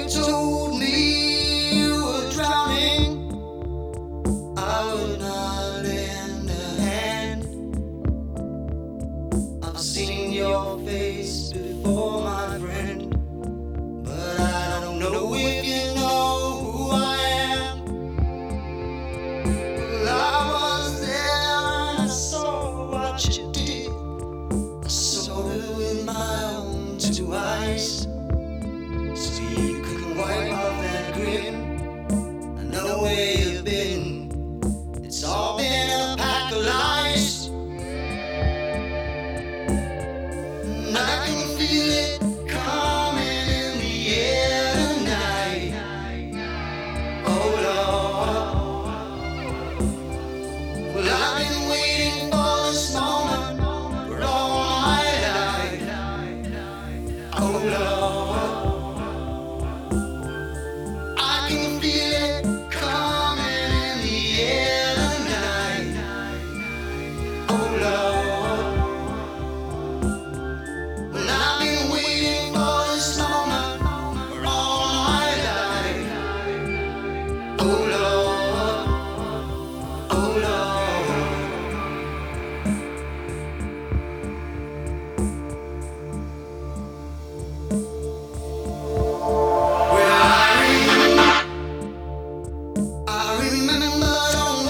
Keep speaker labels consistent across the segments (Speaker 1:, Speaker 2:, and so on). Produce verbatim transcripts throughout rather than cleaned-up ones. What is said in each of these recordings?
Speaker 1: you told me you were drowning, I would not lend a hand. I've seen your face before, my friend, but I don't know if you know who I am. Well, I was there and I saw what you did. I saw it with my own two eyes. So you couldn't wipe off that grin. I know where you've been. It's all been a pack of lies. And I can feel it coming in the air tonight. Oh Lord. Well, I've been waiting for this moment for all my life. Oh Lord. I can feel it coming in the air tonight. Oh Lord. Well, I've been waiting for this moment for all my life. Oh Lord. Oh Lord. Well, I I remember, don't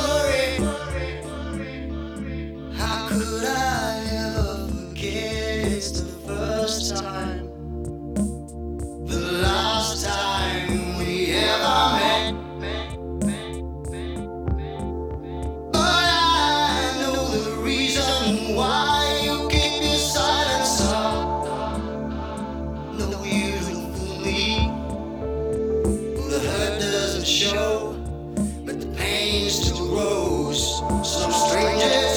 Speaker 1: worry. How could I ever forget? It's the first time, the last time we ever met. But I know the reason why you keep your silence up. No, you don't fool me. The hurt doesn't show, but the pain still grows. Some strangers